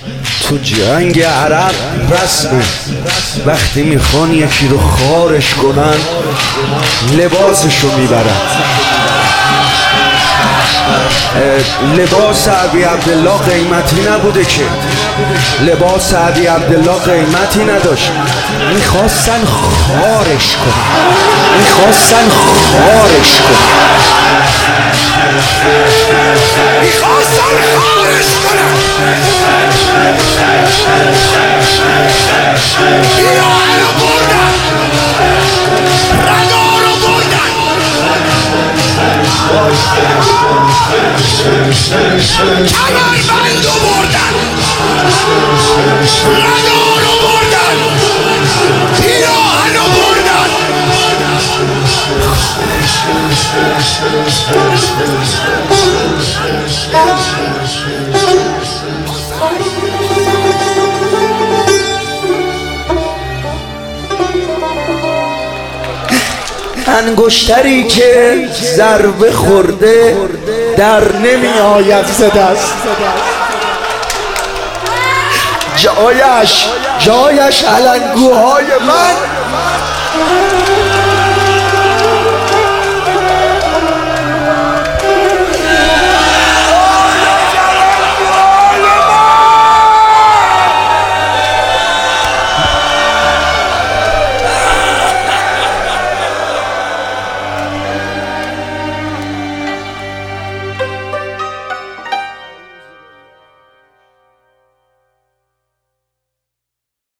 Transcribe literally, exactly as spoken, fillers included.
تو جنگ عرب رسمه وقتی میخوان یکی رو خارش کنن لباسشو میبرن. لباس ابی عبدالله قیمتی نبوده که، لباس ابی عبدالله قیمتی نداشت. میخواستن خارش کنن، میخواستن خارش کنن، میخواستن خارش کنن. بیراه رو بردن، ردا رو بردن، کمربند رو بردن، ردا رو بردن، بیراه رو بردن. انگشتری که ضربه خورده در نمی آید ز دست، جایش جایش علنگوهای من